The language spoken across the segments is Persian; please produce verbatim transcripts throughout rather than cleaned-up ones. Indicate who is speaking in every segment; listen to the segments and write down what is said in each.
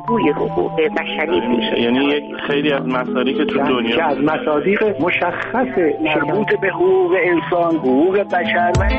Speaker 1: الگوی حقوق بشری میشه.
Speaker 2: یعنی یک خیلی از مصادیق که تو دنیا
Speaker 3: که از مصادیق مشخص مربوط به حقوق انسان، حقوق بشر و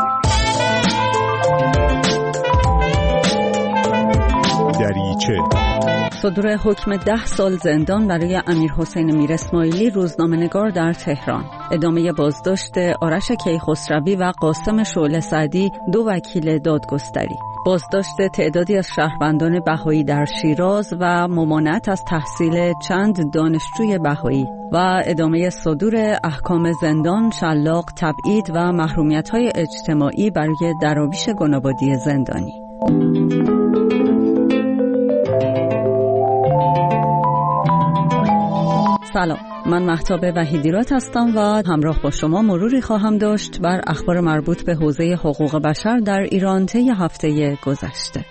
Speaker 4: دریچه.
Speaker 5: صدور حکم ده سال زندان برای امیرحسین میراسماعیلی، روزنامه‌نگار در تهران. ادامه بازداشت آرش کیخسروی و قاسم شعله سعدی، دو وکیل دادگستری. بازداشت تعدادی از شهروندان بهایی در شیراز و ممانعت از تحصیل چند دانشجوی بهایی و ادامه صدور احکام زندان، شلاق، تبعید و محرومیت‌های اجتماعی برای دراویش گنابادی زندانی. سلام، من مهتاب وحیدیرات هستم و همراه با شما مروری خواهم داشت بر اخبار مربوط به حوزه حقوق بشر در ایران طی هفته گذشته.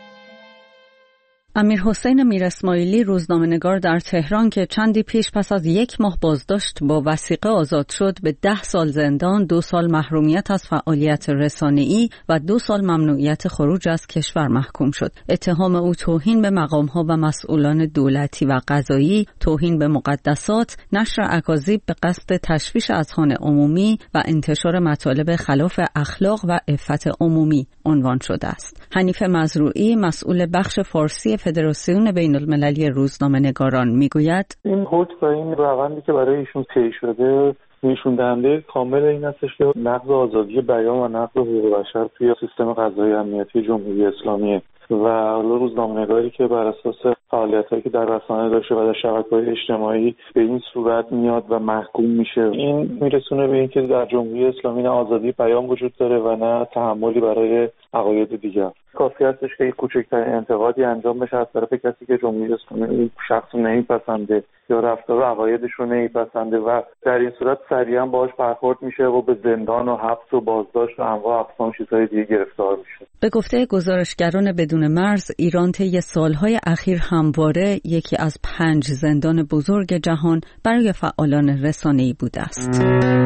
Speaker 5: امیرحسین میراسماعیلی، روزنامه‌نگار در تهران که چندی پیش پس از یک ماه بازداشت با وثیقه آزاد شد، به ده سال زندان، دو سال محرومیت از فعالیت رسانه‌ای و دو سال ممنوعیت خروج از کشور محکوم شد. اتهام او توهین به مقام‌ها و مسئولان دولتی و قضایی، توهین به مقدسات، نشر اکاذیب به قصد تشویش اذهان عمومی و انتشار مطالب خلاف اخلاق و عفت عمومی عنوان شده است. حنیف مزروعی، مسئول بخش فارسی فدراسیون بین المللی روزنامه‌نگاران میگوید
Speaker 6: این حکم و این روندی که برای ایشون طی شده نشون دهنده کامل این هستش که نقض آزادی بیان و نقض حقوق بشر توی سیستم قضایی امنیتی جمهوری اسلامی و حالا روزنامه‌نگاری که بر اساس فعالیتایی که در رسانه داشته و در شبکه‌های اجتماعی به این صورت میاد و محکوم میشه، این میرسونه به اینکه در جمهوری اسلامی نه آزادی بیان وجود داره و نه تحملی برای عقاید دیگر. کافی هستش که یک کوچکترین انتقادی انجام بشه از طرف کسی که جمهوری اسلامی این شخص نمیپسنده یا رفتار و عقایدش رو نمیپسنده و در این صورت سریعا باهاش برخورد میشه و به زندان و حبس و بازداشت و انواع اقسام چیزهای دیگه گرفتار میشه.
Speaker 5: به گفته گزارشگران بدون مرز، ایران طی سالهای اخیر همواره یکی از پنج زندان بزرگ جهان برای فعالان رسانه‌ای بوده است.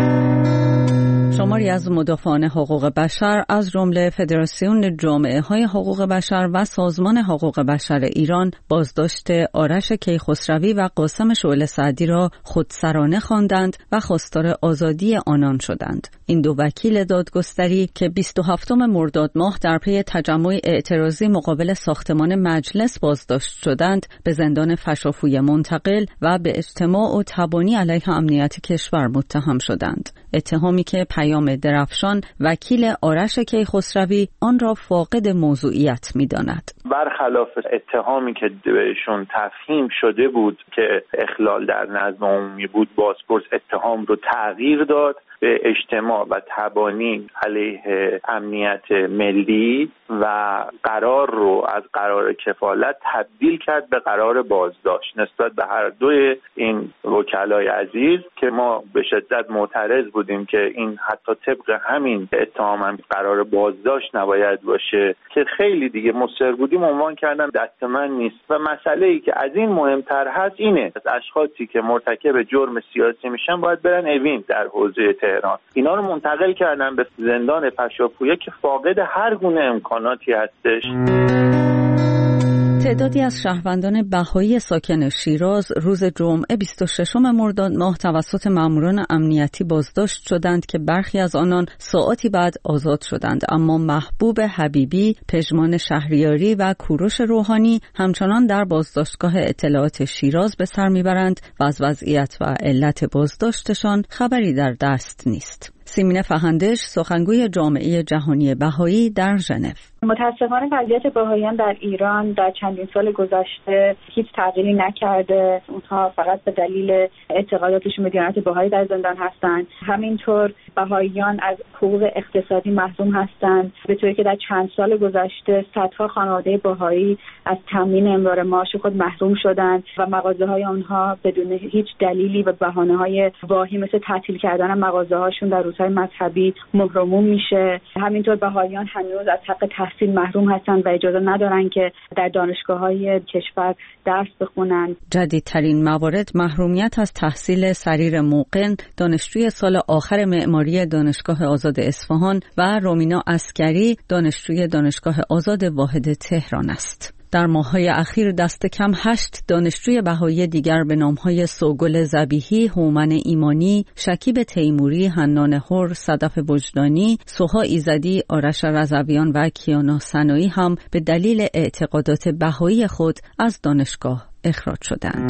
Speaker 5: شماری از مدافعان حقوق بشر از جمله فدراسیون جامعه‌های حقوق بشر و سازمان حقوق بشر ایران بازداشت آرش کیخسروی و قاسم شعله سعدی را خودسرانه خواندند و خواستار آزادی آنان شدند. این دو وکیل دادگستری که بیست و هفتم مرداد ماه در پی تجمع اعتراضی مقابل ساختمان مجلس بازداشت شدند، به زندان فشافوی منتقل و به اجتماع و تبانی علیه امنیت کشور متهم شدند. اتهامی که پیام درفشان، وکیل آرش کیخسروی، آن را فاقد موضوعیت می‌داند.
Speaker 7: برخلاف اتهامی که بهشون تفهیم شده بود که اخلال در نظم عمومی بود، بازپرس اتهام رو تغییر داد به اجتماع و تبانی علیه امنیت ملی و قرار رو از قرار کفالت تبدیل کرد به قرار بازداشت نسبت به هر دوی این وکلای عزیز که ما به شدت معترض بودیم که این حتی طبق همین اتهام هم قرار بازداشت نباید باشه که خیلی دیگه مصر بودیم عنوان کردن دست من نیست و مسئله‌ای که از این مهمتر هست اینه از اشخاصی که مرتکب جرم سیاسی میشن باید برن اوین در حوزه تهران. اینا رو منتقل کردن به زندان فشافویه که فاقد هر گونه امکاناتی هستش.
Speaker 5: تعدادی از شهروندان بهایی ساکن شیراز روز جمعه بیست و ششم مرداد ماه توسط ماموران امنیتی بازداشت شدند که برخی از آنان ساعاتی بعد آزاد شدند، اما محبوب حبیبی، پژمان شهریاری و کوروش روحانی همچنان در بازداشتگاه اطلاعات شیراز به سر میبرند و از وضعیت و علت بازداشتشان خبری در دست نیست. سیمین فهندش، سخنگوی جامعه جهانی بهایی در ژنو:
Speaker 8: متاسفانه وضعیت بهاییان در ایران در چندین سال گذشته هیچ تغییری نکرده. اونها فقط به دلیل اعتقاداتشون به دیانت بهایی در زندان هستند. همینطور بهاییان از حقوق اقتصادی محروم هستند، به طوری که در چند سال گذشته صدها خانواده بهایی از تامین امرار معاش خود محروم شدند و مغازه‌های آنها بدون هیچ دلیلی و بهانه‌های واهی مثل تعطیل کردن مغازه‌هاشون در روزهای مذهبی مهرموم میشه. همینطور بهاییان هنوز از حق تحصیل محروم هستند و اجازه ندارن که در دانشگاه‌های کشور درس بخونن.
Speaker 5: جدیدترین موارد محرومیت از تحصیل سریر موقن، دانشجوی سال آخر معماری دانشگاه آزاد اصفهان، و رومینا عسکری، دانشجوی دانشگاه آزاد واحد تهران است. در ماه‌های اخیر دست کم هشت دانشجوی بهایی دیگر به نام‌های سوگل ذبیحی، هومن ایمانی، شکیب تیموری، حنان حر، صدف وجدانی، سوها ایزدی، آرش رضویان و کیانا سنایی هم به دلیل اعتقادات بهایی خود از دانشگاه اخراج شدند.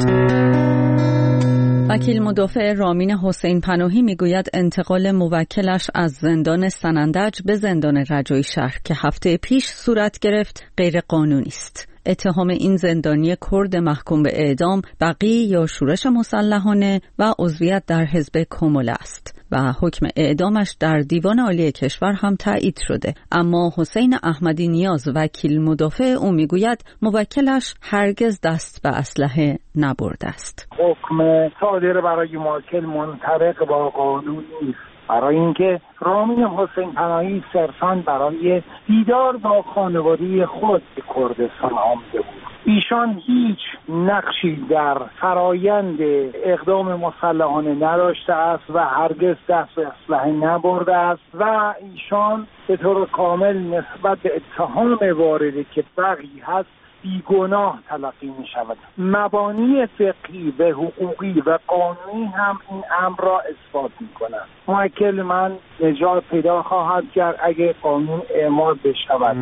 Speaker 5: وکیل مدافع رامین حسین پناهی میگوید انتقال موکلش از زندان سنندج به زندان رجایی شهر که هفته پیش صورت گرفت غیر قانونی است. اتهام این زندانی کرد محکوم به اعدام بقی یا شورش مسلحانه و عضویت در حزب کموله است و حکم اعدامش در دیوان عالی کشور هم تایید شده. اما حسین احمدی نیاز وکیل مدافع او میگوید موکلش هرگز دست به اسلحه نبرده است.
Speaker 9: حکم صادر برای موکل منطبق با قانون نیست، برای اینکه رامین حسین پناهی صرفاً برای دیدار با خانواده خود به کردستان آمده بود. ایشان هیچ نقشی در فرایند اقدام مسلحانه نداشته است و هرگز دست به اسلحه نبرده است و ایشان به طور کامل نسبت به اتهام وارده که بغی هست بیگناه تلقی می شود. مبانی فقهی و حقوقی و قانونی هم این امر را اثبات می کنند. موکل من نجات پیدا خواهد کرد اگر قانون اعمال بشود.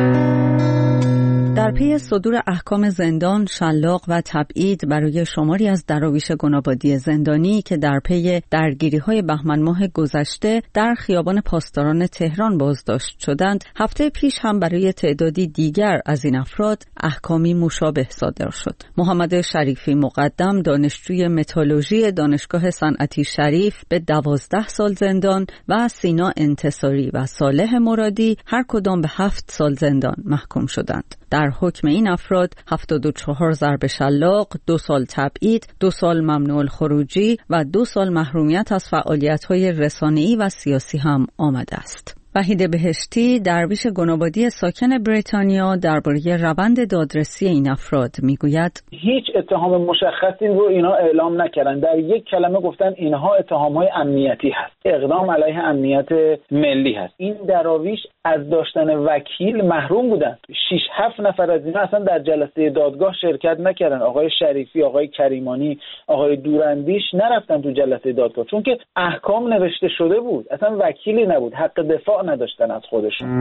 Speaker 5: در پی صدور احکام زندان، شلاق و تبعید برای شماری از دراویش گنابادی زندانی که در پی درگیری‌های بهمن ماه گذشته در خیابان پاسداران تهران بازداشت شدند، هفته پیش هم برای تعدادی دیگر از این افراد احکامی مشابه صادر شد. محمد شریفی مقدم، دانشجوی متالورژی دانشگاه صنعتی شریف، به دوازده سال زندان و سینا انتصاری و صالح مرادی هر کدام به هفت سال زندان محکوم شدند. در حکم این افراد هفتاد و چهار ضرب شلاق، دو سال تبعید، دو سال ممنوع الخروجی و دو سال محرومیت از فعالیت‌های رسانه‌ای و سیاسی هم آمده است. وحید بهشتی، درویش گنابادی ساکن بریتانیا، درباره روند دادرسی این افراد میگوید
Speaker 10: هیچ اتهام مشخصی رو اینا اعلام نکردن. در یک کلمه گفتن اینها اتهام‌های امنیتی هست، اقدام علیه امنیت ملی هست. این دراویش از داشتن وکیل محروم بودن. شش هفت نفر از اینا اصلا در جلسه دادگاه شرکت نکردن. آقای شریفی، آقای کریمانی، آقای دوراندیش نرفتن تو جلسه دادگاه چون که احکام نوشته شده بود. اصلا وکیلی نبود، حق دفاع نداشتن از خودشون.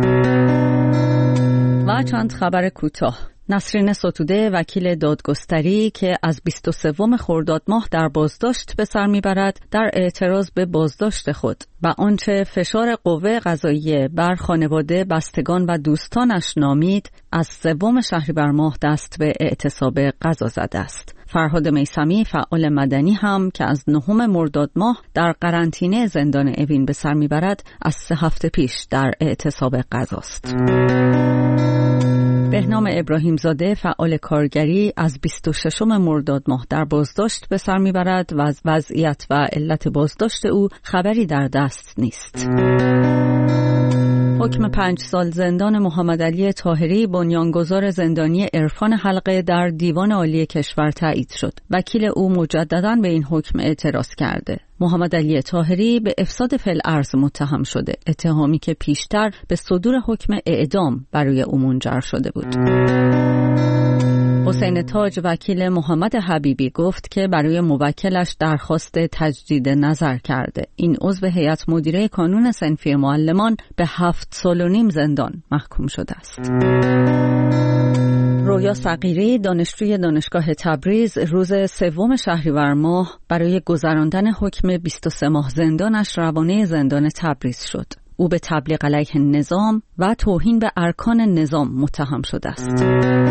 Speaker 5: و چند خبر کوتاه. نسرین ستوده، وکیل دادگستری که از بیست و سوم خرداد ماه در بازداشت به سر میبرد، در اعتراض به بازداشت خود و آنچه فشار قوه قضاییه بر خانواده، بستگان و دوستانش نامید، از سوم شهریور ماه دست به اعتصاب قضا زده است. فرهاد میثمی، فعال مدنی هم که از نهم مرداد ماه در قرنطینه زندان اوین به سر میبرد، از سه هفته پیش در اعتصاب قضاست. بهنام ابراهیم زاده، فعال کارگری، از بیست و ششم مرداد ماه در بازداشت به سر میبرد و از وضعیت و علت بازداشت او خبری در دست نیست. حکم پنج سال زندان محمد علی طاهری، بنیانگذار زندانی عرفان حلقه، در دیوان عالی کشور تایید شد. وکیل او مجدداً به این حکم اعتراض کرده. محمد علی طاهری به افساد فی‌الارض متهم شده، اتهامی که پیشتر به صدور حکم اعدام برای او منجر شده بود. حسین تاج، وکیل محمد حبیبی، گفت که برای موکلش درخواست تجدید نظر کرده. این عضو هیئت مدیره کانون صنفی معلمان به هفت سال و نیم زندان محکوم شده است. رویا صغیری، دانشجوی دانشگاه تبریز، روز سوم شهریور ماه برای گذراندن حکم بیست و سه ماه زندانش روانه زندان تبریز شد. او به تبلیغ علیه نظام و توهین به ارکان نظام متهم شده است.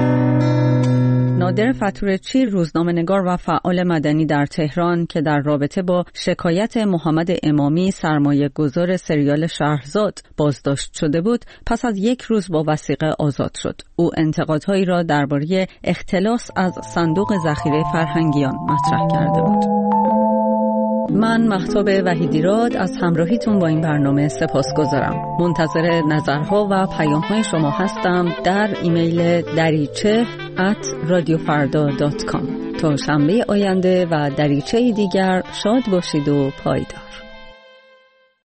Speaker 5: نادر فتورچی، روزنامه‌نگار و فعال مدنی در تهران که در رابطه با شکایت محمد امامی، سرمایه‌گذار سریال شهرزاد، بازداشت شده بود، پس از یک روز با وثیقه آزاد شد. او انتقادهایی را درباره اختلاس از صندوق ذخیره فرهنگیان مطرح کرده بود. من مهتاب وحیدیراد از همراهیتون با این برنامه سپاسگزارم. منتظر نظرها و پیام‌های شما هستم در ایمیل دریچه ات رادیو فردا دات کام. تا شنبه آینده و دریچه دیگر شاد باشید و پایدار.